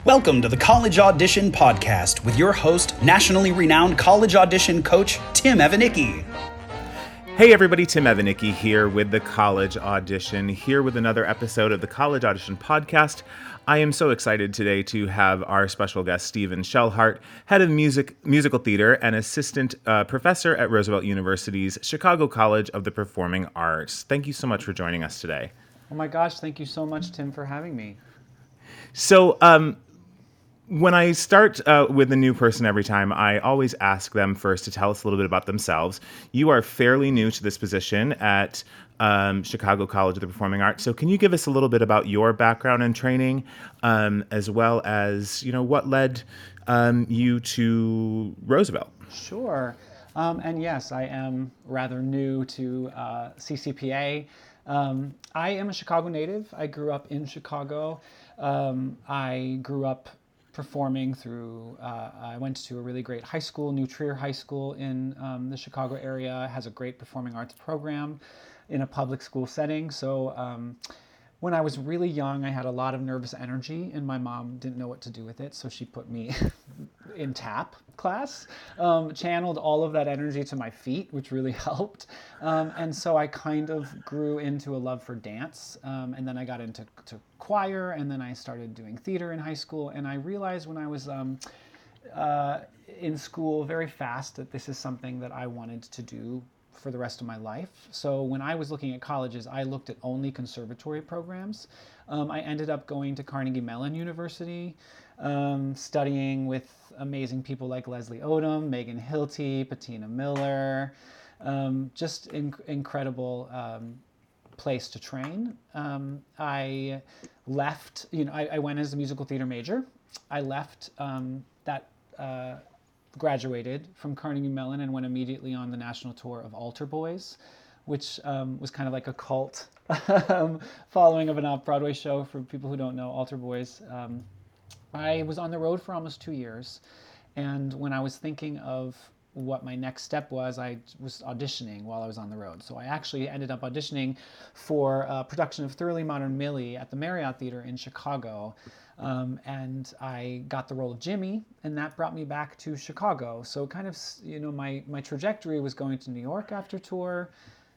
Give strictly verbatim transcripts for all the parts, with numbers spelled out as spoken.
Welcome to the College Audition Podcast with your host, nationally renowned college audition coach, Tim Evanicki. Hey everybody, Tim Evanicki here with the College Audition, here with another episode of the College Audition Podcast. I am so excited today to have our special guest, Stephen Shellhart, head of music, musical theater and assistant uh, professor at Roosevelt University's Chicago College of the Performing Arts. Thank you so much for joining us today. Oh my gosh, thank you so much, Tim, for having me. So, um, when I start uh, with a new person every time, I always ask them first to tell us a little bit about themselves. You are fairly new to this position at um, Chicago College of the Performing Arts. So can you give us a little bit about your background and training, um, as well as, you know, what led um, you to Roosevelt? Sure. Um, and yes, I am rather new to uh, C C P A. Um, I am a Chicago native. I grew up in Chicago. Um, I grew up performing through, uh, I went to a really great high school, New Trier High School in um, the Chicago area. It has a great performing arts program in a public school setting. So um, when I was really young, I had a lot of nervous energy and my mom didn't know what to do with it. So she put me in tap class, um, channeled all of that energy to my feet, which really helped. Um, and so I kind of grew into a love for dance. Um, and then I got into to choir, and then I started doing theater in high school. And I realized when I was um, uh, in school very fast that this is something that I wanted to do for the rest of my life. So when I was looking at colleges, I looked at only conservatory programs. Um, I ended up going to Carnegie Mellon University, um, studying with amazing people like Leslie Odom, Megan Hilty, Patina Miller, um, just in- incredible um, place to train. Um, I left, you know, I, I went as a musical theater major. I left um, that uh, graduated from Carnegie Mellon and went immediately on the national tour of Altar Boys, which um, was kind of like a cult um, following of an off-Broadway show. For people who don't know, Altar Boys. Um, I was on the road for almost two years, and when I was thinking of what my next step was, I was auditioning while I was on the road. So I actually ended up auditioning for a production of Thoroughly Modern Millie at the Marriott Theater in Chicago. Um, and I got the role of Jimmy, and that brought me back to Chicago. So kind of, you know, my, my trajectory was going to New York after tour.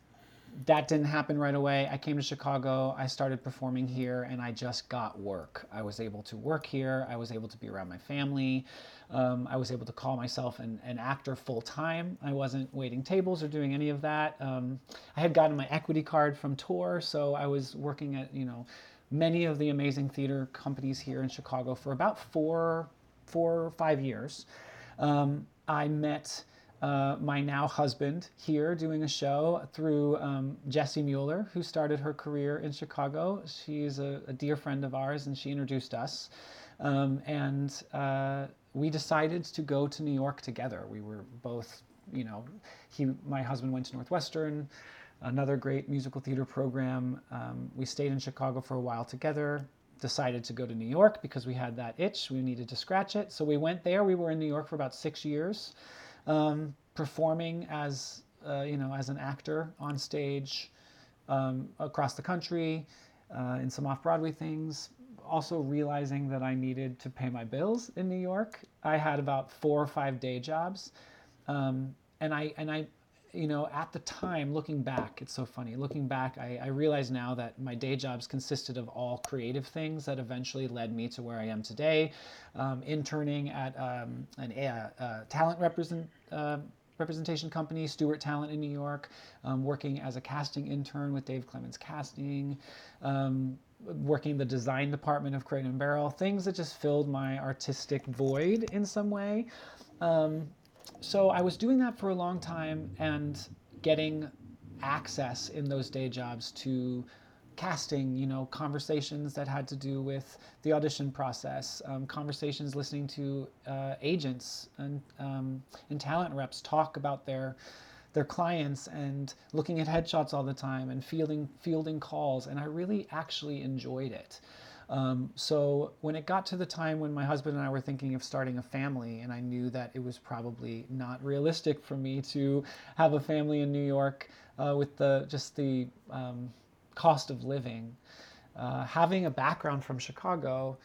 That didn't happen right away. I came to Chicago, I started performing here, and I just got work. I was able to work here, I was able to be around my family, um, I was able to call myself an, an actor full time. I wasn't waiting tables or doing any of that. Um, I had gotten my equity card from tour, so I was working at, you know, many of the amazing theater companies here in Chicago for about four, four or five years. Um, I met uh, my now husband here doing a show through um, Jessie Mueller, who started her career in Chicago. She's a, a dear friend of ours, and she introduced us. Um, and uh, we decided to go to New York together. We were both, you know, he, my husband went to Northwestern, another great musical theater program. Um, we stayed in Chicago for a while together, decided to go to New York because we had that itch. We needed to scratch it. So we went there. We were in New York for about six years, um, performing as, uh, you know, as an actor on stage um, across the country, uh, in some off-Broadway things. Also realizing that I needed to pay my bills in New York. I had about four or five day jobs. Um, and I, and I, you know, at the time, looking back, it's so funny. Looking back, I, I realize now that my day jobs consisted of all creative things that eventually led me to where I am today. Um, interning at um, an a, a talent represent, uh, representation company, Stewart Talent in New York, um, working as a casting intern with Dave Clemens Casting, um, working the design department of Crate and Barrel, things that just filled my artistic void in some way. Um, So I was doing that for a long time and getting access in those day jobs to casting, you know, conversations that had to do with the audition process, um, conversations listening to uh, agents and, um, and talent reps talk about their their clients and looking at headshots all the time and fielding, fielding calls. And I really actually enjoyed it. Um, so when it got to the time when my husband and I were thinking of starting a family, and I knew that it was probably not realistic for me to have a family in New York uh, with the just the um, cost of living, uh, having a background from Chicago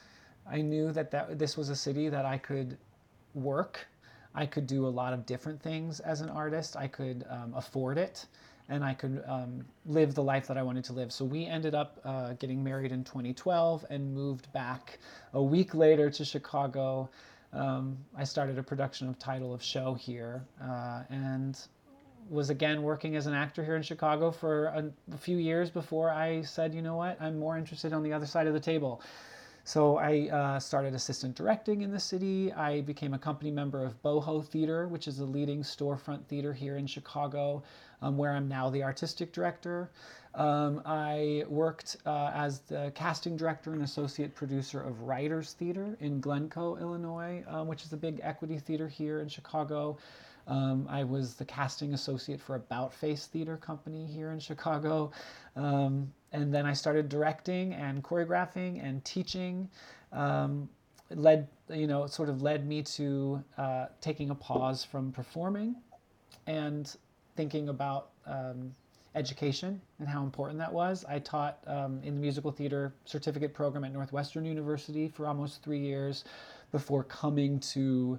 I knew that, that this was a city that I could work. I could do a lot of different things as an artist. I could um, afford it, and I could um, live the life that I wanted to live. So we ended up uh, getting married in twenty twelve and moved back a week later to Chicago. Um, I started a production of Title of Show here, uh, and was again working as an actor here in Chicago for a, a few years before I said, you know what, I'm more interested on the other side of the table. So I uh, started assistant directing in the city. I became a company member of Boho Theater, which is a leading storefront theater here in Chicago, um, where I'm now the artistic director. Um, I worked uh, as the casting director and associate producer of Writers Theater in Glencoe, Illinois, um, which is a big equity theater here in Chicago. Um, I was the casting associate for About Face Theater Company here in Chicago. Um, and then I started directing and choreographing and teaching. Um, it led, you know, it sort of led me to uh, taking a pause from performing and thinking about um, education and how important that was. I taught um, in the musical theater certificate program at Northwestern University for almost three years before coming to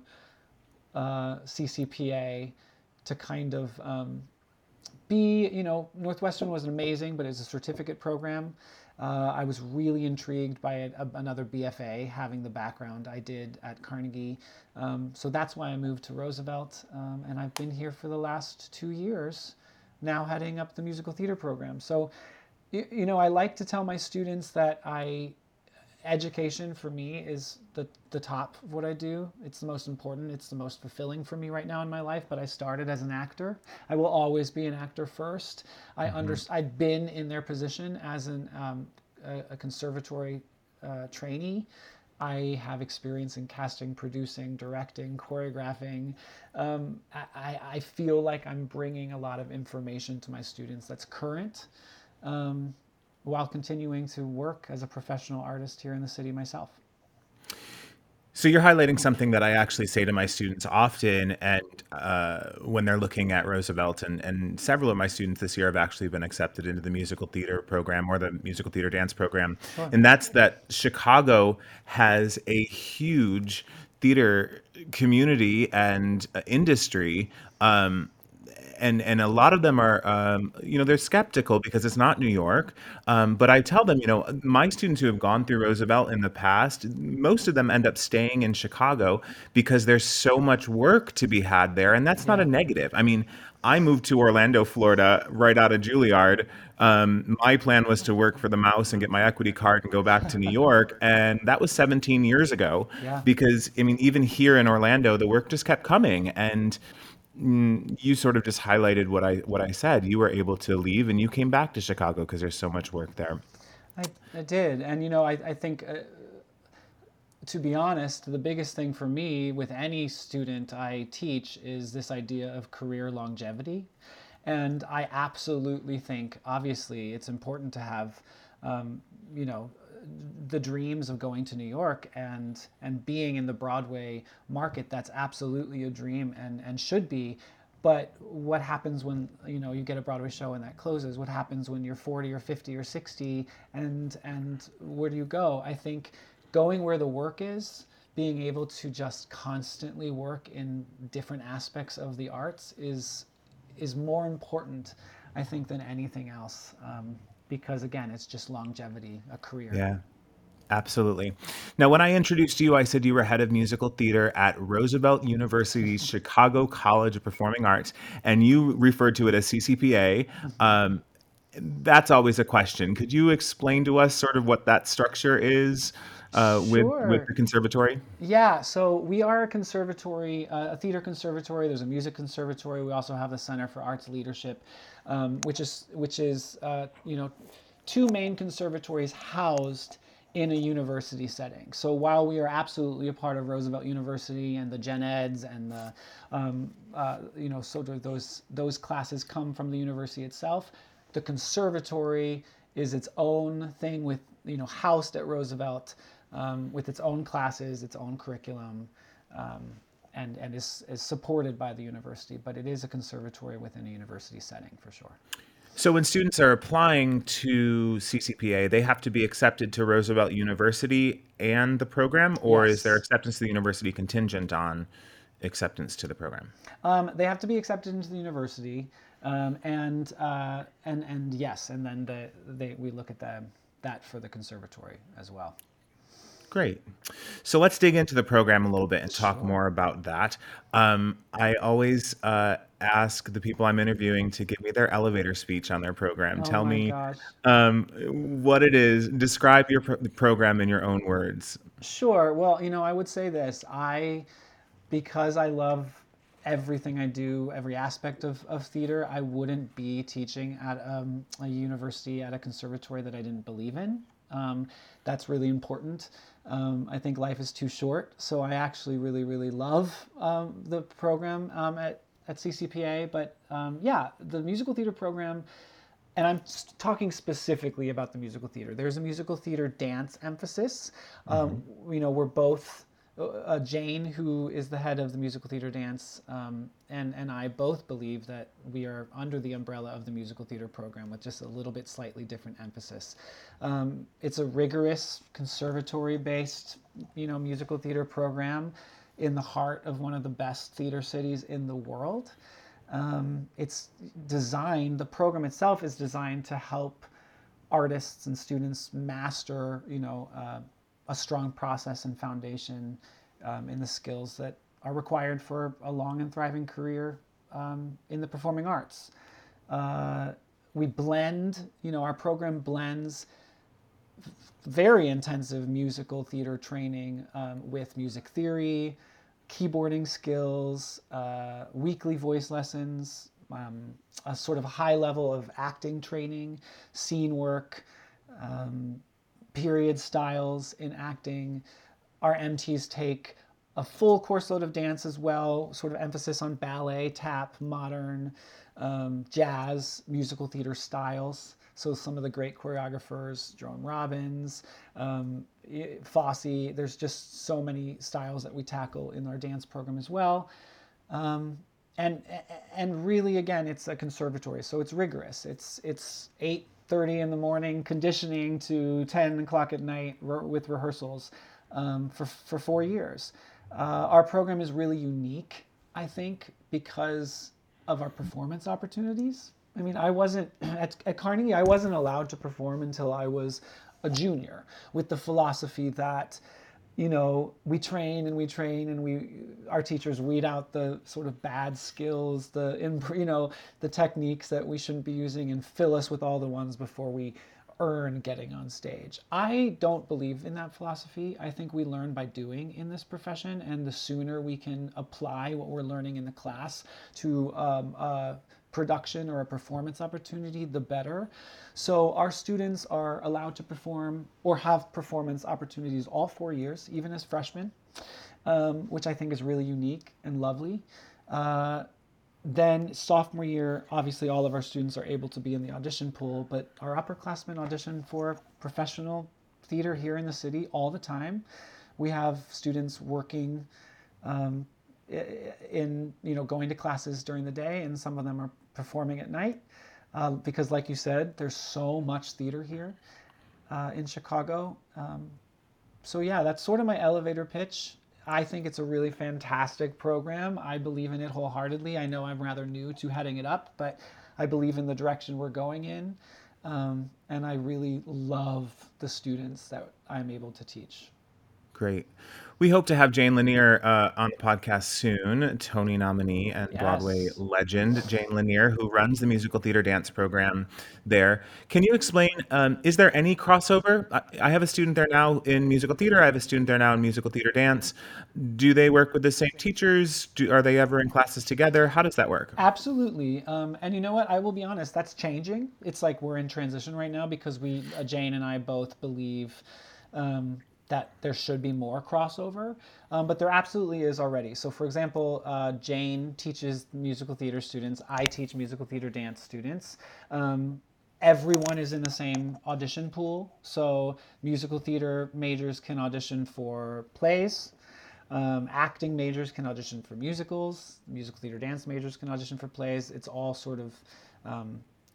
uh, C C P A to kind of um, be, you know, Northwestern was amazing, but it's a certificate program. Uh, I was really intrigued by a, a, another B F A, having the background I did at Carnegie. Um, so that's why I moved to Roosevelt, um, and I've been here for the last two years, now heading up the musical theater program. So, you, you know, I like to tell my students that I, education for me is the, the top of what I do. It's the most important. It's the most fulfilling for me right now in my life, but I started as an actor. I will always be an actor first. I mm-hmm. under, I've been in their position as an, um, a, a conservatory uh, trainee. I have experience in casting, producing, directing, choreographing. Um, I, I feel like I'm bringing a lot of information to my students that's current, um, while continuing to work as a professional artist here in the city myself. So you're highlighting something that I actually say to my students often, and uh, when they're looking at Roosevelt, and, and several of my students this year have actually been accepted into the musical theater program or the musical theater dance program, sure. And that's that Chicago has a huge theater community and uh, industry. Um, And and a lot of them are, um, you know, they're skeptical because it's not New York. Um, but I tell them, you know, my students who have gone through Roosevelt in the past, most of them end up staying in Chicago because there's so much work to be had there. And that's not a negative. I mean, I moved to Orlando, Florida, right out of Juilliard. Um, my plan was to work for the Mouse and get my equity card and go back to New York. And that was seventeen years ago. Yeah. Because, I mean, even here in Orlando, the work just kept coming. And you sort of just highlighted what I what I said. You were able to leave and you came back to Chicago because there's so much work there. I, I did. And, you know, I, I think, uh, to be honest, the biggest thing for me with any student I teach is this idea of career longevity. And I absolutely think, obviously, it's important to have, um, you know, the dreams of going to New York and and being in the Broadway market. That's absolutely a dream and and should be. But what happens when, you know, you get a Broadway show and that closes? What happens when you're forty or fifty or sixty, and and where do you go? I think going where the work is, being able to just constantly work in different aspects of the arts is is more important, I think, than anything else. Um, because again, it's just longevity, a career. Yeah, absolutely. Now, when I introduced you, I said you were head of musical theater at Roosevelt University's Chicago College of Performing Arts, and you referred to it as C C P A. Um, that's always a question. Could you explain to us sort of what that structure is uh, with, Sure. with the conservatory? Yeah, so we are a conservatory, uh, a theater conservatory. There's a music conservatory. We also have the Center for Arts Leadership, um, which is which is uh, you know, two main conservatories housed in a university setting. So while we are absolutely a part of Roosevelt University and the Gen Eds and the um, uh, you know, sort of those those classes come from the university itself, the conservatory is its own thing with, you know, housed at Roosevelt. Um, with its own classes, its own curriculum, um, and, and is, is supported by the university, but it is a conservatory within a university setting for sure. So when students are applying to C C P A, they have to be accepted to Roosevelt University and the program, or is their Yes. acceptance to the university contingent on acceptance to the program? Um, they have to be accepted into the university, um, and uh, and and yes, and then the, they we look at the, that for the conservatory as well. Great. So let's dig into the program a little bit and talk Sure. more about that. Um, I always uh, ask the people I'm interviewing to give me their elevator speech on their program. Oh Tell my me gosh. um, what it is. Describe your pro- program in your own words. Sure. Well, you know, I would say this. I, because I love everything I do, every aspect of, of theater, I wouldn't be teaching at um, a university, at a conservatory that I didn't believe in. Um, that's really important. Um, I think life is too short, so I actually really, really love um, the program um, at, at C C P A. But um, yeah, the musical theater program, and I'm talking specifically about the musical theater. There's a musical theater dance emphasis. Um, you know, we're both uh, Jane, who is the head of the musical theater dance, um, and and I both believe that we are under the umbrella of the musical theater program with just a little bit slightly different emphasis. Um, it's a rigorous conservatory-based, you know, musical theater program in the heart of one of the best theater cities in the world. Um, it's designed, the program itself is designed to help artists and students master, you know, uh, a strong process and foundation um, in the skills that are required for a long and thriving career um, in the performing arts. Uh, we blend, you know, our program blends very intensive musical theater training um, with music theory, keyboarding skills, uh, weekly voice lessons, um, a sort of high level of acting training, scene work, um, period styles in acting. Our M Ts take a full course load of dance as well, sort of emphasis on ballet, tap, modern, um, jazz, musical theater styles. So some of the great choreographers, Jerome Robbins, um, Fosse, there's just so many styles that we tackle in our dance program as well. Um, and and really, again, it's a conservatory, so it's rigorous. It's it's eight thirty in the morning conditioning to ten o'clock at night with rehearsals um, for for four years. Uh, our program is really unique, I think, because of our performance opportunities. I mean, I wasn't at, at Carnegie. I wasn't allowed to perform until I was a junior, with the philosophy that, you know, we train and we train and we, our teachers weed out the sort of bad skills, the, you know, the techniques that we shouldn't be using and fill us with all the ones before we earn getting on stage. I don't believe in that philosophy. I think we learn by doing in this profession, and the sooner we can apply what we're learning in the class to um, a production or a performance opportunity, the better. So our students are allowed to perform or have performance opportunities all four years, even as freshmen, um, which I think is really unique and lovely. Uh, then sophomore year, obviously all of our students are able to be in the audition pool, but our upperclassmen audition for professional theater here in the city all the time. We have students working um, in, you know, going to classes during the day, and some of them are performing at night uh, because, like you said, there's so much theater here uh, in Chicago. Um, so yeah, that's sort of my elevator pitch. I think it's a really fantastic program. I believe in it wholeheartedly. I know I'm rather new to heading it up, but I believe in the direction we're going in. Um, and I really love the students that I'm able to teach. Great. We hope to have Jane Lanier uh, on the podcast soon, Tony nominee and Broadway Yes. legend, Jane Lanier, who runs the musical theater dance program there. Can you explain, um, is there any crossover? I, I have a student there now in musical theater. I have a student there now in musical theater dance. Do they work with the same teachers? Do, are they ever in classes together? How does that work? Absolutely. Um, and you know what? I will be honest, that's changing. It's like we're in transition right now because we, uh, Jane and I both believe um, that there should be more crossover, um, but there absolutely is already. So, for example, uh, Jane teaches musical theater students. I teach musical theater dance students. Um, everyone is in the same audition pool. So, musical theater majors can audition for plays. Um, acting majors can audition for musicals. Musical theater dance majors can audition for plays. It's all sort of um,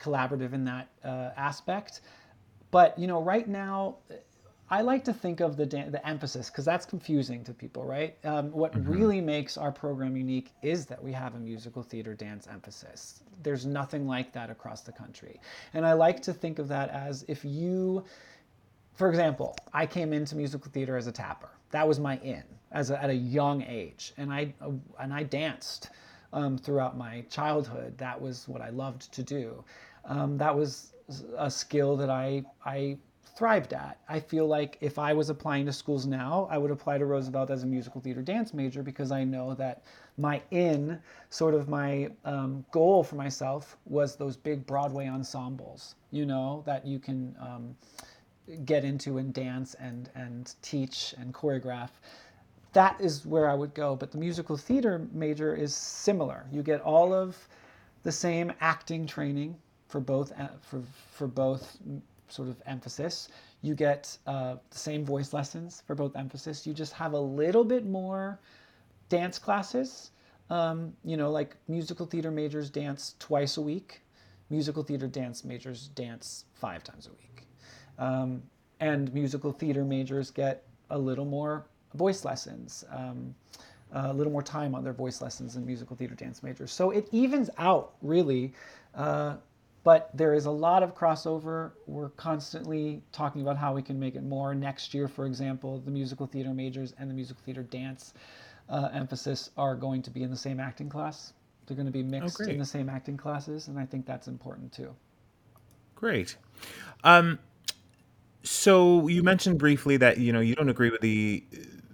collaborative in that uh, aspect. But you know, right now, I like to think of the dan- the emphasis, because that's confusing to people, right? Um, what Mm-hmm. really makes our program unique is that we have a musical theater dance emphasis. There's nothing like that across the country. And I like to think of that as, if you, for example, I came into musical theater as a tapper. That was my in as a, at a young age, and I uh, and I danced um, throughout my childhood. That was what I loved to do. Um, that was a skill that I I thrived at. I feel like if I was applying to schools now, I would apply to Roosevelt as a musical theater dance major, because I know that my in, sort of my um, goal for myself, was those big Broadway ensembles, you know, that you can um, get into and dance and, and teach and choreograph. That is where I would go. But the musical theater major is similar. You get all of the same acting training for both for for both sort of emphasis. You get uh, the same voice lessons for both emphasis. You just have a little bit more dance classes. Um, you know, like musical theater majors dance twice a week. Musical theater dance majors dance five times a week. Um, and musical theater majors get a little more voice lessons, um, a little more time on their voice lessons than musical theater dance majors. So it evens out, really. Uh, but there is a lot of crossover. We're constantly talking about how we can make it more. Next year, for example, the musical theater majors and the musical theater dance uh, emphasis are going to be in the same acting class. They're going to be mixed Oh, in great. the same acting classes, and I think that's important too. Great. Um, so you mentioned briefly that you know you don't agree with the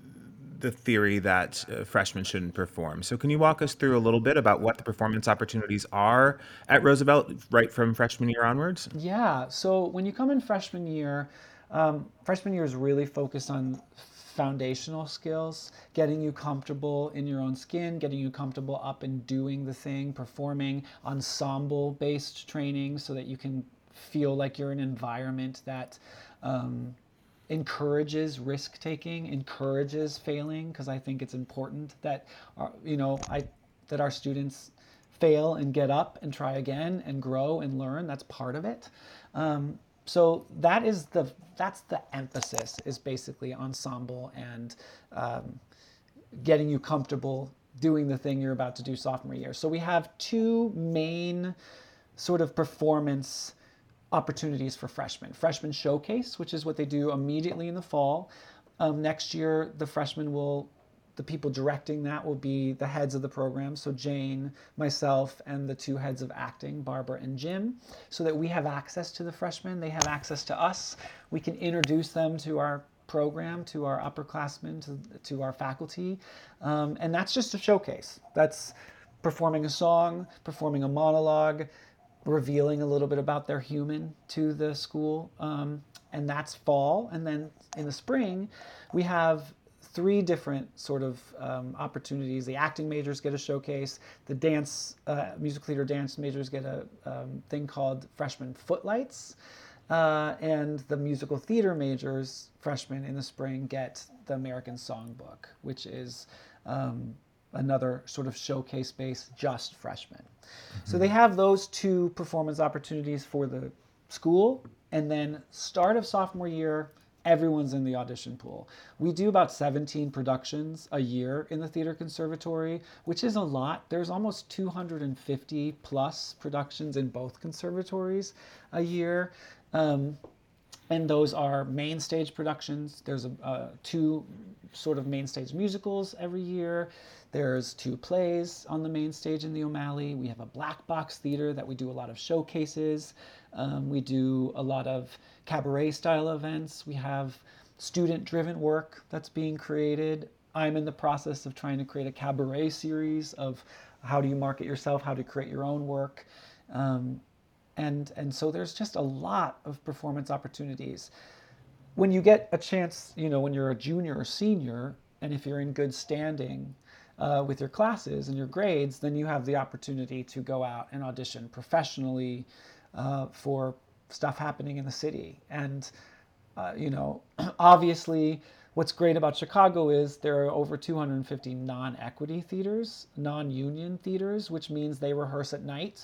the theory that uh, freshmen shouldn't perform. So can you walk us through a little bit about what the performance opportunities are at Roosevelt right from freshman year onwards? Yeah, so when you come in freshman year, um, freshman year is really focused on foundational skills, getting you comfortable in your own skin, getting you comfortable up and doing the thing, performing, ensemble-based training so that you can feel like you're in an environment that um, encourages risk taking, encourages failing, because I think it's important that our, you know I that our students fail and get up and try again and grow and learn. That's part of it. Um, so that is the that's the emphasis, is basically ensemble and um, getting you comfortable doing the thing you're about to do sophomore year. So we have two main sort of performance opportunities for freshmen. Freshman Showcase, which is what they do immediately in the fall. Um, next year, the freshmen will, the people directing that will be the heads of the program. So Jane, myself, and the two heads of acting, Barbara and Jim, so that we have access to the freshmen. They have access to us. We can introduce them to our program, to our upperclassmen, to, to our faculty. Um, and that's just a showcase. That's performing a song, performing a monologue, revealing a little bit about their human to the school. Um, and that's fall. And then in the spring, we have three different sort of um, opportunities. The acting majors get a showcase. The dance, uh, musical theater dance majors get a um, thing called Freshman Footlights. Uh, and the musical theater majors, freshmen in the spring, get the American Songbook, which is um, another sort of showcase-based just freshmen. Mm-hmm. So they have those two performance opportunities for the school, and then start of sophomore year, everyone's in the audition pool. We do about seventeen productions a year in the Theater Conservatory, which is a lot. There's almost two hundred fifty plus productions in both conservatories a year. Um, and those are main stage productions. There's a, uh, two sort of main stage musicals every year. There's two plays on the main stage in the O'Malley. We have a black box theater that we do a lot of showcases. Um, we do a lot of cabaret style events. We have student driven work that's being created. I'm in the process of trying to create a cabaret series of how do you market yourself, how to create your own work. Um, And, and so there's just a lot of performance opportunities. When you get a chance, you know, when you're a junior or senior, and if you're in good standing uh, with your classes and your grades, then you have the opportunity to go out and audition professionally uh, for stuff happening in the city. And, uh, you know, obviously, what's great about Chicago is there are over two hundred fifty non-equity theaters, non-union theaters, which means they rehearse at night.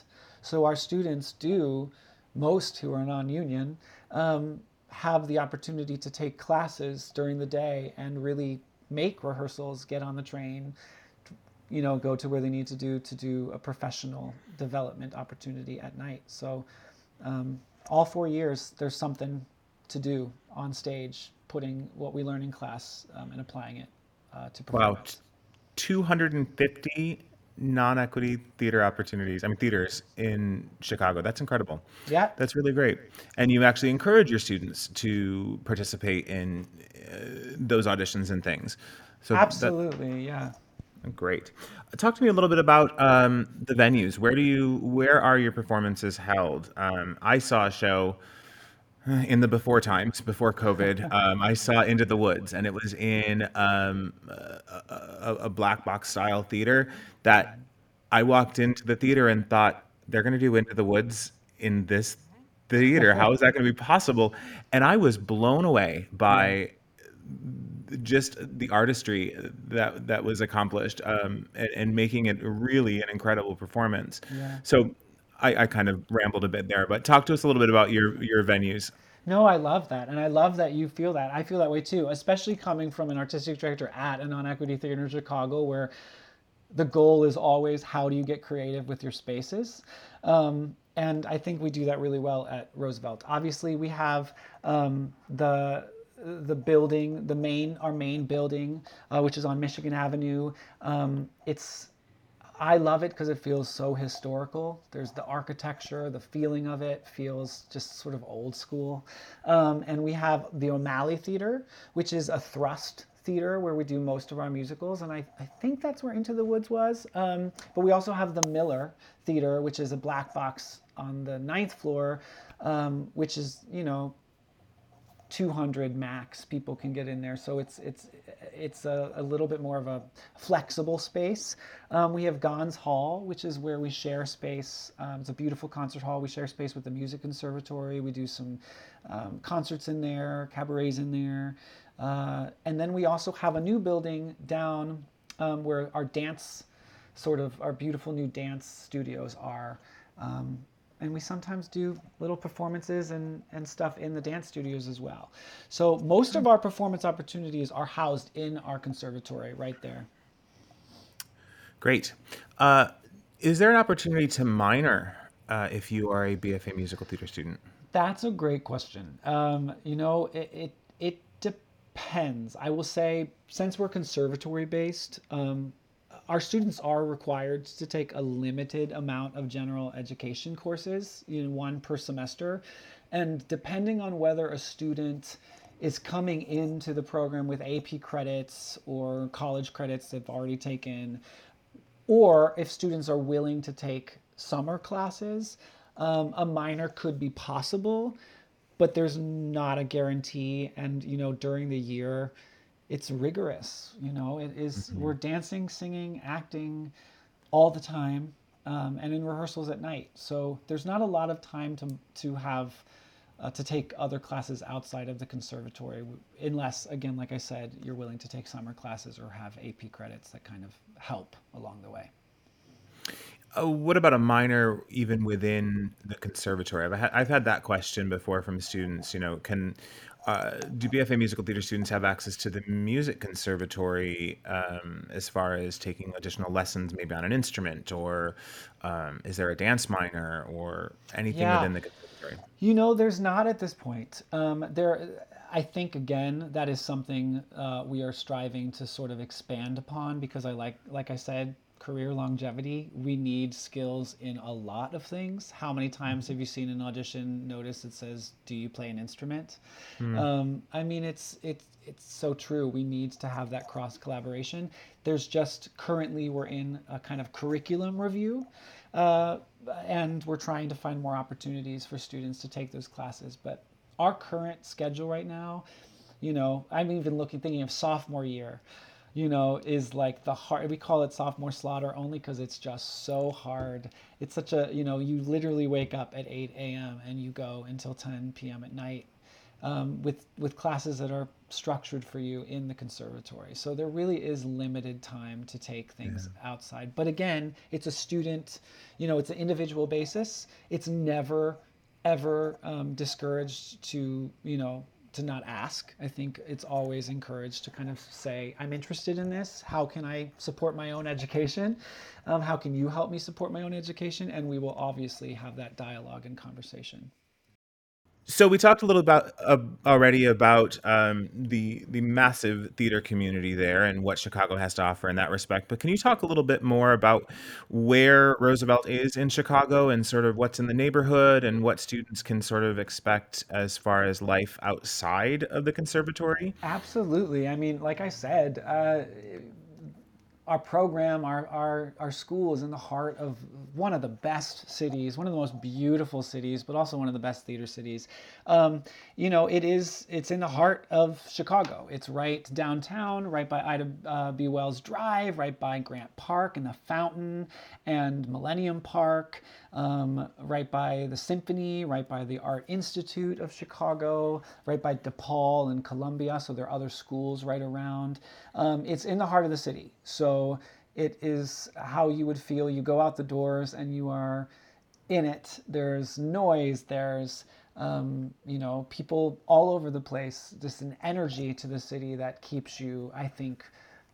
So our students do, most who are non-union, um, have the opportunity to take classes during the day and really make rehearsals, get on the train, you know, go to where they need to do to do a professional development opportunity at night. So um, all four years, there's something to do on stage, putting what we learn in class um, and applying it uh, to Wow, performance. two hundred fifty non-equity theater opportunities, I mean theaters in Chicago. That's incredible. Yeah, That's really great. And you actually encourage your students to participate in uh, those auditions and things. So that's absolutely. Yeah. great. Talk to me a little bit about um, the venues. Where do you, where are your performances held? Um, I saw a show in the before times, before COVID. Um, I saw Into the Woods, and it was in um, a, a, a black box style theater that I walked into the theater and thought, they're going to do Into the Woods in this theater. How is that going to be possible? And I was blown away Yeah. by just the artistry that that was accomplished, um, and, and making it really an incredible performance. Yeah. So I, I kind of rambled a bit there, but talk to us a little bit about your your venues. No, I love that. And I love that you feel that. I feel that way too, especially coming from an artistic director at a non equity theater in Chicago where the goal is always how do you get creative with your spaces. Um, and I think we do that really well at Roosevelt. Obviously, we have um, the the building, the main our main building, uh, which is on Michigan Avenue. Um, it's I love it because it feels so historical. There's the architecture, the feeling of it feels just sort of old school. Um, and we have the O'Malley Theater, which is a thrust theater where we do most of our musicals. And I, I think that's where Into the Woods was. Um, but we also have the Miller Theater, which is a black box on the ninth floor, um, which is, you know, two hundred max people can get in there, so it's it's it's a, a little bit more of a flexible space. Um, we have Gons Hall, which is where we share space. Um, it's a beautiful concert hall. We share space with the Music Conservatory. We do some um, concerts in there, cabarets in there, uh, and then we also have a new building down um, where our dance, sort of our beautiful new dance studios are. Um, and we sometimes do little performances and, and stuff in the dance studios as well. So most of our performance opportunities are housed in our conservatory right there. Great. Uh, is there an opportunity to minor uh, if you are a B F A musical theater student? That's a great question. Um, you know, it, it, it depends. I will say, since we're conservatory based, um, our students are required to take a limited amount of general education courses, you know, one per semester. And depending on whether a student is coming into the program with A P credits or college credits they've already taken, or if students are willing to take summer classes, um, a minor could be possible, but there's not a guarantee. And, you know, during the year, it's rigorous. You know, it is, we're dancing, singing, acting all the time, um, and in rehearsals at night. So there's not a lot of time to, to have uh, to take other classes outside of the conservatory, unless, again, like I said, you're willing to take summer classes or have A P credits that kind of help along the way. Uh, what about a minor even within the conservatory? I've had, I've had that question before from students. You know, can uh, do B F A musical theater students have access to the music conservatory um, as far as taking additional lessons, maybe on an instrument, or um, is there a dance minor or anything Yeah. within the conservatory? You know, there's not at this point. Um, there, I think again that is something uh, we are striving to sort of expand upon because I like, like I said, career longevity. We need skills in a lot of things. How many times have you seen an audition notice that says, "Do you play an instrument?" Mm. Um, I mean, it's it's it's so true. We need to have that cross collaboration. There's just currently we're in a kind of curriculum review. Uh, and we're trying to find more opportunities for students to take those classes. But our current schedule right now, you know, I'm even looking, thinking of sophomore year, you know, is like the hard, we call it sophomore slaughter only because it's just so hard. It's such a, you know, you literally wake up at eight a m and you go until ten p m at night. um, with with classes that are structured for you in the conservatory. So there really is limited time to take things outside. But again, it's a student, you know, it's an individual basis. It's never ever um, discouraged to, you know, to not ask. I think it's always encouraged to kind of say, I'm interested in this. How can I support my own education? Um, how can you help me support my own education? And we will obviously have that dialogue and conversation. So we talked a little about uh, already about um, the the massive theater community there and what Chicago has to offer in that respect. But can you talk a little bit more about where Roosevelt is in Chicago and sort of what's in the neighborhood and what students can sort of expect as far as life outside of the conservatory? Absolutely. I mean, like I said, uh, our program, our, our, our school is in the heart of one of the best cities, one of the most beautiful cities, but also one of the best theater cities. Um, you know, it is, it's in the heart of Chicago. It's right downtown, right by Ida uh, B. Wells Drive, right by Grant Park and the Fountain and Millennium Park, um, right by the Symphony, right by the Art Institute of Chicago, right by DePaul and Columbia. So there are other schools right around. Um, it's in the heart of the city. So it is how you would feel. You go out the doors and you are in it. There's noise, there's um, you know, people all over the place. Just an energy to the city that keeps you, I think,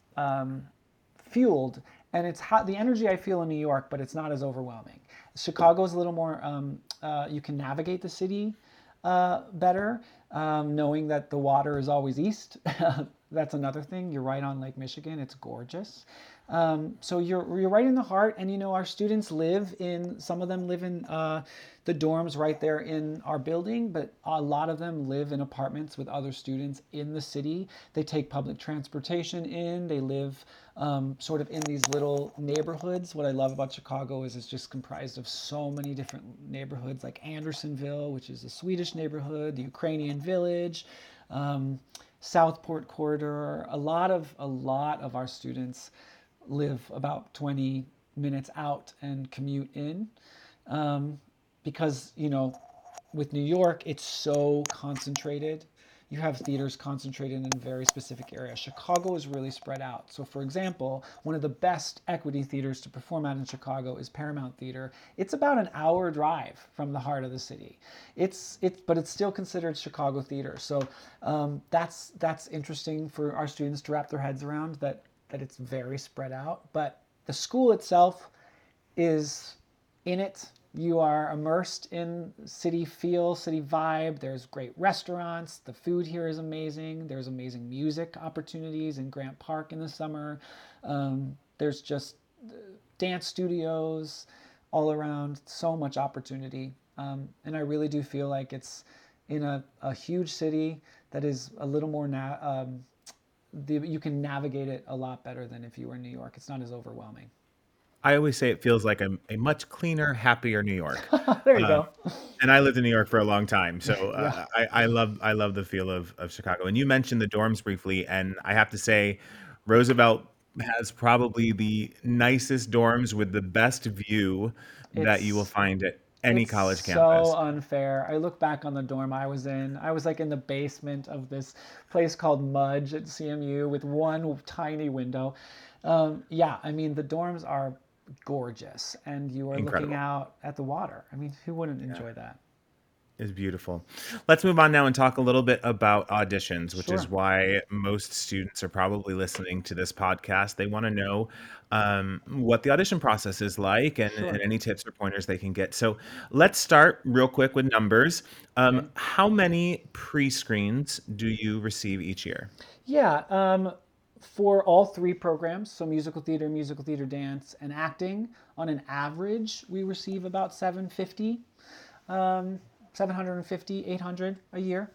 um, fueled. And it's how, the energy I feel in New York, but it's not as overwhelming. Chicago is a little more, um, uh, you can navigate the city uh, better, um, knowing that the water is always east. That's another thing. You're right on Lake Michigan. It's gorgeous. Um, so you're you're right in the heart, and you know our students live in. Some of them live in uh, the dorms right there in our building, but a lot of them live in apartments with other students in the city. They take public transportation in. They live um, sort of in these little neighborhoods. What I love about Chicago is it's just comprised of so many different neighborhoods, like Andersonville, which is a Swedish neighborhood, the Ukrainian Village. Um, Southport Corridor. A lot of a lot of our students live about twenty minutes out and commute in, um, because you know, with New York, it's so concentrated. You have theaters concentrated in a very specific area. Chicago is really spread out. So for example, one of the best equity theaters to perform at in Chicago is Paramount Theater. It's about an hour drive from the heart of the city. It's it's but it's still considered Chicago theater. So um, that's that's interesting for our students to wrap their heads around, that that it's very spread out. But the school itself is in it. You are immersed in city feel, city vibe. There's great restaurants. The food here is amazing. There's amazing music opportunities in Grant Park in the summer. Um, there's just dance studios all around. So much opportunity. Um, and I really do feel like it's in a, a huge city that is a little more, na- um, the, you can navigate it a lot better than if you were in New York. It's not as overwhelming. I always say it feels like a, a much cleaner, happier New York. There you Uh, go. and I lived in New York for a long time, so Yeah. uh, I, I love I love the feel of, of Chicago. And you mentioned the dorms briefly, and I have to say, Roosevelt has probably the nicest dorms with the best view that you will It's find at any It's college so campus. unfair. I look back on the dorm I was in. I was like in the basement of this place called Mudge at C M U with one tiny window. Um, yeah, I mean, the dorms are gorgeous, and you are looking Incredible. out at the water. I mean, who wouldn't enjoy that? Is beautiful. Let's move on now and talk a little bit about auditions, which is Sure. why most students are probably listening to this podcast. They want to know um, what the audition process is like and, and Sure. any tips or pointers they can get. So let's start real quick with numbers. Okay. Um, how many pre-screens do you receive each year? Yeah, um, for all three programs, so musical theater, musical theater dance, and acting, on an average, we receive about seven hundred fifty, um, seven hundred fifty, eight hundred a year.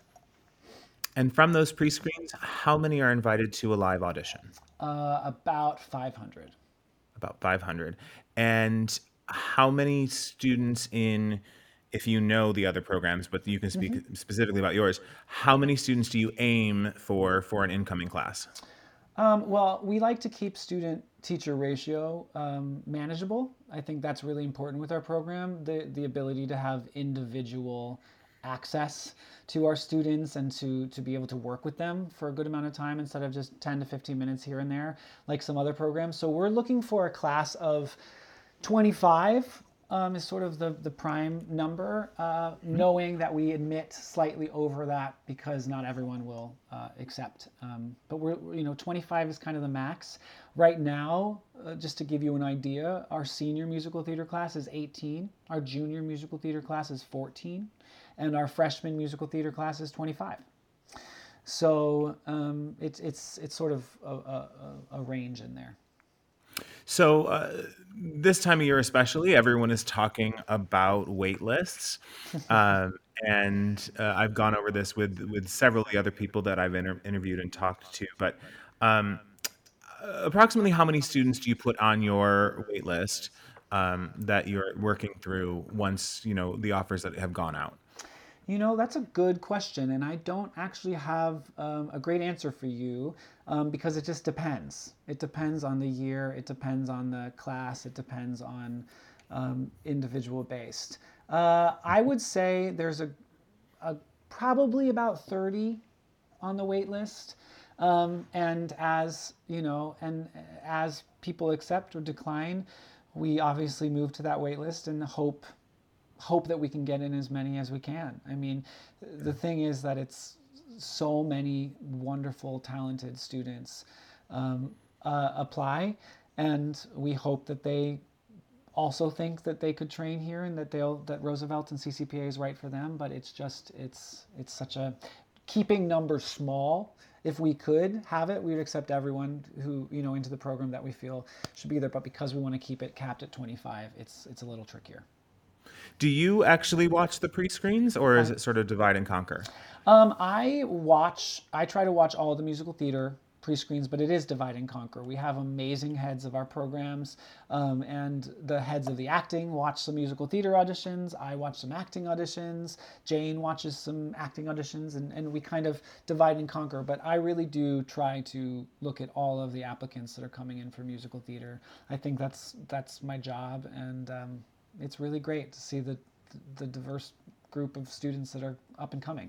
And from those pre-screens, how many are invited to a live audition? Uh, about five hundred. About five hundred. And how many students in, if you know the other programs, but you can speak specifically about yours, how many students do you aim for for an incoming class? Um, well, we like to keep student teacher ratio um, manageable. I think that's really important with our program, the, the ability to have individual access to our students and to to be able to work with them for a good amount of time instead of just ten to fifteen minutes here and there like some other programs. So we're looking for a class of twenty-five um, is sort of the, the prime number, uh, knowing that we admit slightly over that because not everyone will uh, accept. Um, but we're, you know, twenty-five is kind of the max. Right now, uh, just to give you an idea, our senior musical theater class is eighteen, our junior musical theater class is fourteen, and our freshman musical theater class is twenty-five. So um, it's, it's, it's sort of a, a, a range in there. So uh, this time of year, especially, everyone is talking about wait lists, um, and uh, I've gone over this with with several of the other people that I've inter- interviewed and talked to. But um, approximately how many students do you put on your wait list um, that you're working through once you know the offers that have gone out? You know, that's a good question, and I don't actually have um, a great answer for you um, because it just depends. It depends on the year, it depends on the class, it depends on um, individual based. Uh, I would say there's a, a probably about thirty on the wait list. Um, and as you know, and as people accept or decline, we obviously move to that wait list and hope hope that we can get in as many as we can. I mean, the thing is that it's so many wonderful, talented students um, uh, apply, and we hope that they also think that they could train here and that they'll that Roosevelt and C C P A is right for them. But it's just it's it's such a keeping numbers small. If we could have it, we would accept everyone who you know into the program that we feel should be there. But because we want to keep it capped at twenty-five, it's it's a little trickier. Do you actually watch the pre-screens, or is it sort of divide and conquer? Um, I watch, I try to watch all the musical theater pre-screens, but it is divide and conquer. We have amazing heads of our programs, um, and the heads of the acting watch some musical theater auditions. I watch some acting auditions. Jane watches some acting auditions, and, and we kind of divide and conquer. But I really do try to look at all of the applicants that are coming in for musical theater. I think that's that's my job, and um, it's really great to see the the diverse group of students that are up and coming.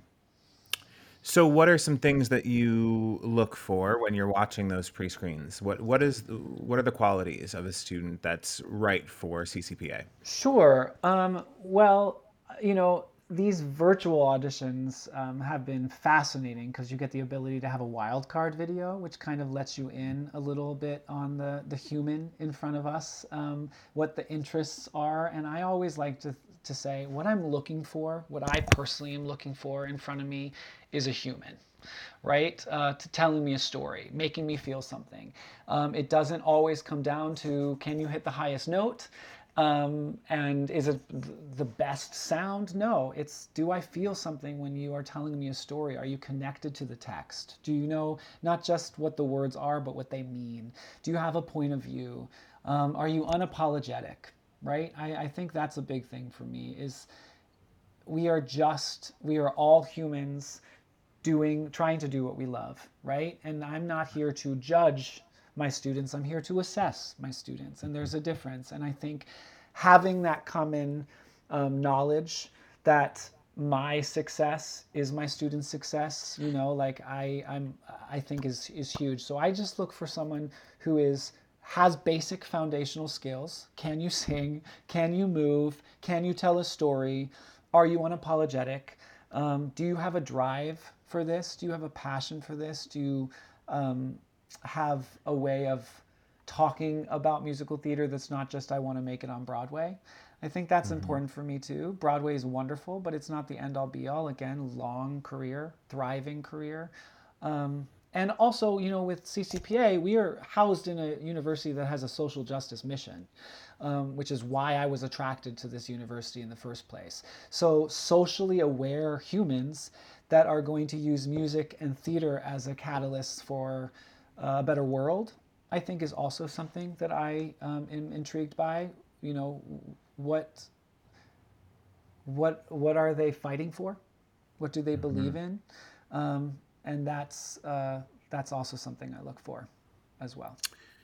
So, what are some things that you look for when you're watching those pre-screens? What what is what are the qualities of a student that's right for C C P A? Sure. Um, well, you know, these virtual auditions um, have been fascinating because you get the ability to have a wild card video, which kind of lets you in a little bit on the, the human in front of us, um, what the interests are. And I always like to, to say what I'm looking for, what I personally am looking for in front of me is a human. Right? Uh, to telling me a story, making me feel something. Um, it doesn't always come down to can you hit the highest note? Um, and is it the best sound? No, it's do I feel something when you are telling me a story? Are you connected to the text? Do you know not just what the words are, but what they mean? Do you have a point of view? Um, are you unapologetic? Right? I, I think that's a big thing for me is we are just, we are all humans doing, trying to do what we love, right? And I'm not here to judge my students. I'm here to assess my students, and there's a difference. And I think having that common um, knowledge that my success is my student's success, you know, like I, I'm, I think is is huge. So I just look for someone who is has basic foundational skills. Can you sing? Can you move? Can you tell a story? Are you unapologetic? Um, do you have a drive for this? Do you have a passion for this? Do you um, have a way of talking about musical theater that's not just I want to make it on Broadway? I think that's mm-hmm. important for me too. Broadway is wonderful, but it's not the end all be all. Again, long career, thriving career. Um, and also, you know, with C C P A, we are housed in a university that has a social justice mission, um, which is why I was attracted to this university in the first place. So socially aware humans that are going to use music and theater as a catalyst for a better world, I think is also something that I um, am intrigued by. You know, what, what, what are they fighting for? What do they believe mm-hmm. in? Um, and that's uh, that's also something I look for as well.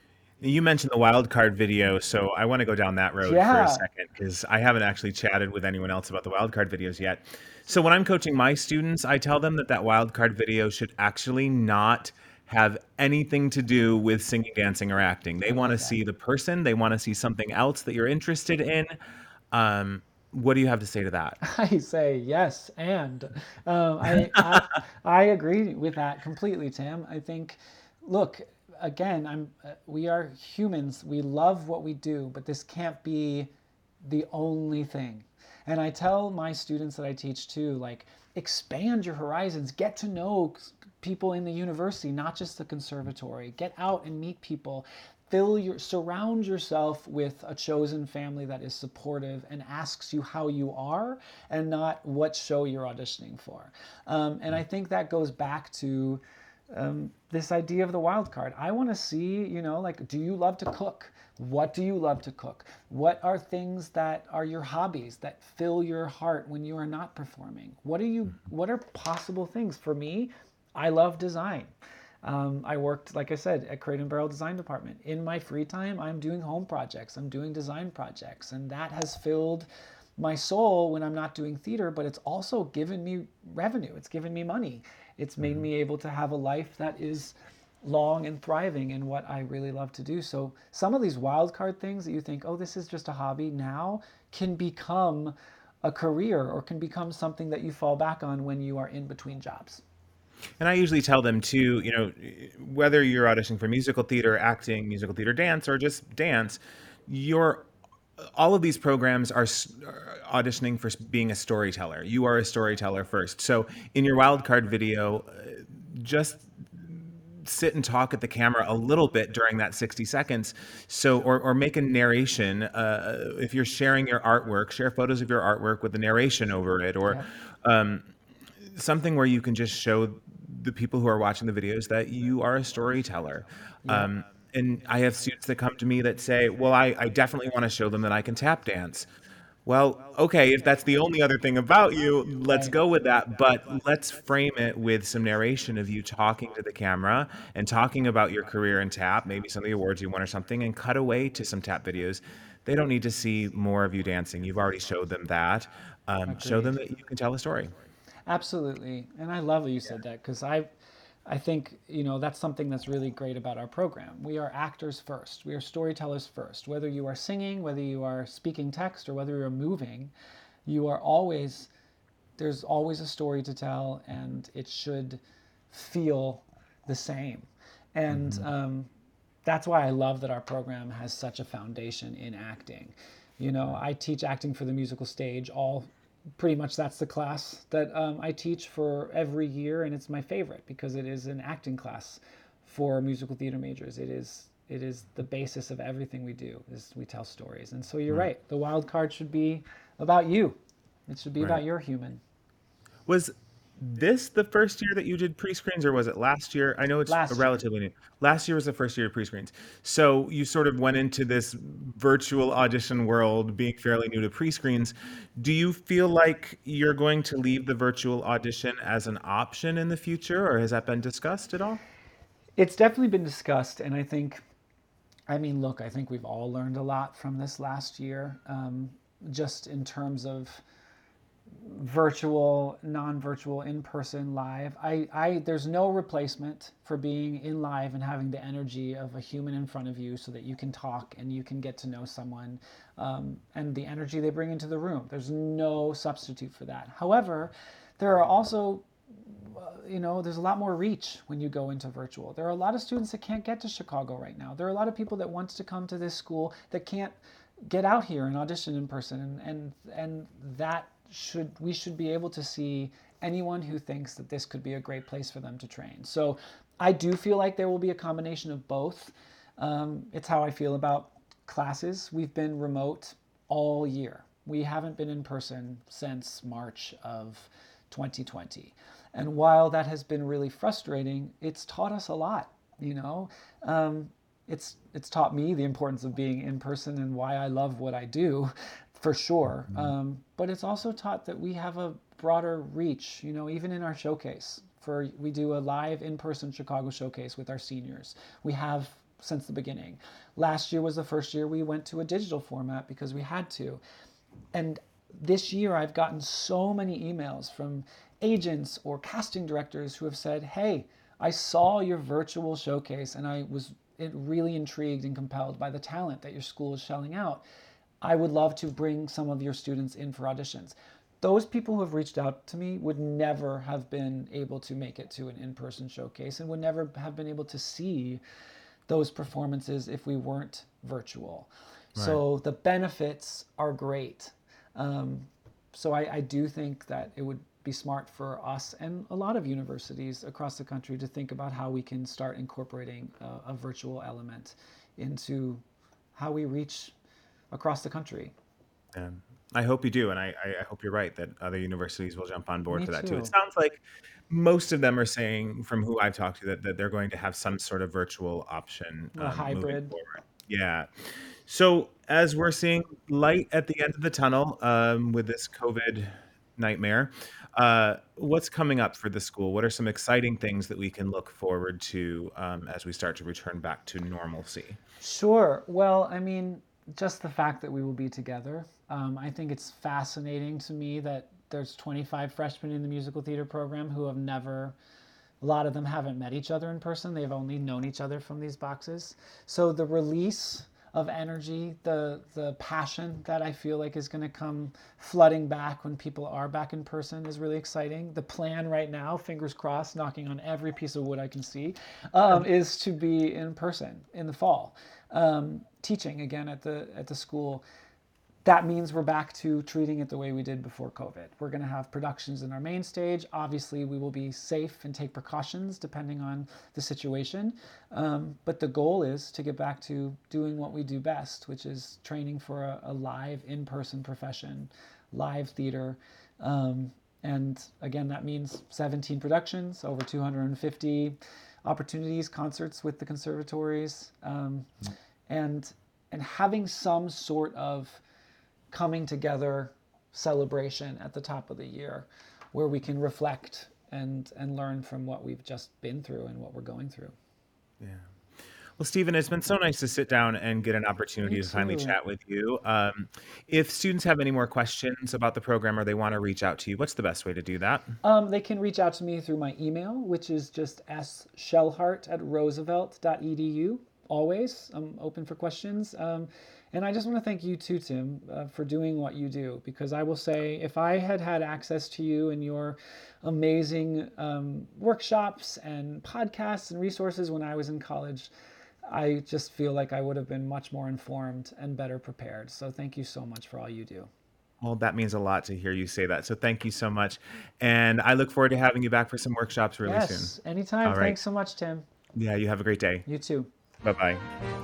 You mentioned the wild card video, so I want to go down that road for a Yeah. second because I haven't actually chatted with anyone else about the wild card videos yet. So when I'm coaching my students, I tell them that that wild card video should actually not have anything to do with singing, dancing, or acting. They I want to love that. see the person. They want to see something else that you're interested in. Um, what do you have to say to that? I say yes, and um, I, I I agree with that completely, Tim. I think, look, again, I'm uh, we are humans. We love what we do, but this can't be the only thing. And I tell my students that I teach too, like, expand your horizons, get to know people in the university, not just the conservatory. Get out and meet people. Fill your surround yourself with a chosen family that is supportive and asks you how you are and not what show you're auditioning for. Um, and I think that goes back to um, this idea of the wild card. I want to see, you know, like, do you love to cook? What do you love to cook? What are things that are your hobbies that fill your heart when you are not performing? What are you? What are possible things? For me, I love design. Um, I worked, like I said, at Crate and Barrel Design Department. In my free time, I'm doing home projects. I'm doing design projects, and that has filled my soul when I'm not doing theater. But it's also given me revenue. It's given me money. It's made me able to have a life that is long and thriving in what I really love to do. So some of these wild card things that you think, oh, this is just a hobby, now can become a career or can become something that you fall back on when you are in between jobs. And I usually tell them too, you know, whether you're auditioning for musical theater, acting, musical theater dance, or just dance, you're all of these programs are s- are auditioning for s- being a storyteller. You are a storyteller first. So in your wildcard video, uh, just sit and talk at the camera a little bit during that sixty seconds. So or, or make a narration. Uh, if you're sharing your artwork, share photos of your artwork with a narration over it, or Yep. something where you can just show the people who are watching the videos that you are a storyteller. Yep. Um, and I have students that come to me that say, well, I, I definitely want to show them that I can tap dance. Well, okay, if that's the only other thing about you, let's Right. go with that. But let's frame it with some narration of you talking to the camera and talking about your career in tap, maybe some of the awards you won or something, and cut away to some tap videos. They don't need to see more of you dancing. You've already showed them that. Um, show them Agreed. that you can tell a story. Absolutely. And I love that you said that because I I think, you know, that's something that's really great about our program. We are actors first. We are storytellers first. Whether you are singing, whether you are speaking text, or whether you're moving, you are always there's always a story to tell, and it should feel the same. And Hmm. um, that's why I love that our program has such a foundation in acting. You know, I teach acting for the musical stage. All pretty much that's the class that um, I teach for every year, and it's my favorite because it is an acting class for musical theater majors. It is it is the basis of everything we do. Is we tell stories, and so you're Right. right. The wild card should be about you. It should be Right. about your human. Was this the first year that you did pre-screens, or was it last year? I know it's Last year. relatively new. Last year was the first year of pre-screens. So you sort of went into this virtual audition world being fairly new to pre-screens. Do you feel like you're going to leave the virtual audition as an option in the future, or has that been discussed at all? It's definitely been discussed, and I think I mean, look, I think we've all learned a lot from this last year, um, just in terms of virtual, non-virtual, in-person, live. I, I, there's no replacement for being in live and having the energy of a human in front of you, so that you can talk and you can get to know someone, um, and the energy they bring into the room. There's no substitute for that. However, there are also you know, there's a lot more reach when you go into virtual. There are a lot of students that can't get to Chicago right now. There are a lot of people that want to come to this school that can't get out here and audition in person, and and and that should we should be able to see anyone who thinks that this could be a great place for them to train. So I do feel like there will be a combination of both. Um, it's how I feel about classes. We've been remote all year. We haven't been in person since March of twenty twenty. And while that has been really frustrating, it's taught us a lot. You know, um, it's it's taught me the importance of being in person and why I love what I do, for sure. Um, but it's also taught that we have a broader reach. You know, even in our showcase, for we do a live in-person Chicago showcase with our seniors. We have since the beginning. Last year was the first year we went to a digital format because we had to. And this year I've gotten so many emails from agents or casting directors who have said, hey, I saw your virtual showcase and I was really intrigued and compelled by the talent that your school is shelling out. I would love to bring some of your students in for auditions. Those people who have reached out to me would never have been able to make it to an in-person showcase and would never have been able to see those performances if we weren't virtual. Right. So the benefits are great. Um, so I, I do think that it would be smart for us and a lot of universities across the country to think about how we can start incorporating a, a virtual element into how we reach across the country. Yeah. I hope you do, and I, I hope you're right that other universities will jump on board Me for that too. too. It sounds like most of them are saying, from who I've talked to, that, that they're going to have some sort of virtual option A um, hybrid. moving forward. Yeah. So as we're seeing light at the end of the tunnel um, with this COVID nightmare, uh, what's coming up for the school? What are some exciting things that we can look forward to um, as we start to return back to normalcy? Sure. Well, I mean, just the fact that we will be together. Um, I think it's fascinating to me that there's twenty-five freshmen in the musical theater program who have never, a lot of them haven't met each other in person. They've only known each other from these boxes. So the release of energy, the the passion that I feel like is going to come flooding back when people are back in person is really exciting. The plan right now, fingers crossed, knocking on every piece of wood I can see, um, is to be in person in the fall, um, teaching again at the at the school. That means we're back to treating it the way we did before COVID. We're going to have productions in our main stage. Obviously, we will be safe and take precautions depending on the situation. Um, but the goal is to get back to doing what we do best, which is training for a, a live in-person profession, live theater. Um, and again, that means seventeen productions, over two hundred fifty opportunities, concerts with the conservatories, um, mm-hmm. and and having some sort of coming together celebration at the top of the year where we can reflect and and learn from what we've just been through and what we're going through. Yeah. Well, Stephen, it's been so nice to sit down and get an opportunity Me to finally too. chat with you. Um, if students have any more questions about the program or they want to reach out to you, what's the best way to do that? Um, they can reach out to me through my email, which is just s shellhart at roosevelt dot e d u. Always, I'm open for questions. Um, and I just want to thank you too, Tim, uh, for doing what you do, because I will say, if I had had access to you and your amazing um, workshops and podcasts and resources when I was in college, I just feel like I would have been much more informed and better prepared. So thank you so much for all you do. Well, that means a lot to hear you say that. So thank you so much. And I look forward to having you back for some workshops really yes, soon. Yes, anytime. All right. Thanks so much, Tim. Yeah, you have a great day. You too. Bye-bye.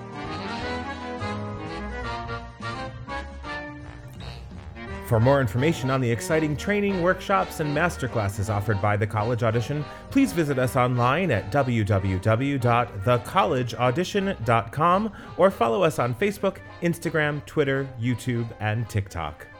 For more information on the exciting training, workshops, and masterclasses offered by The College Audition, please visit us online at w w w dot the college audition dot com or follow us on Facebook, Instagram, Twitter, YouTube, and TikTok.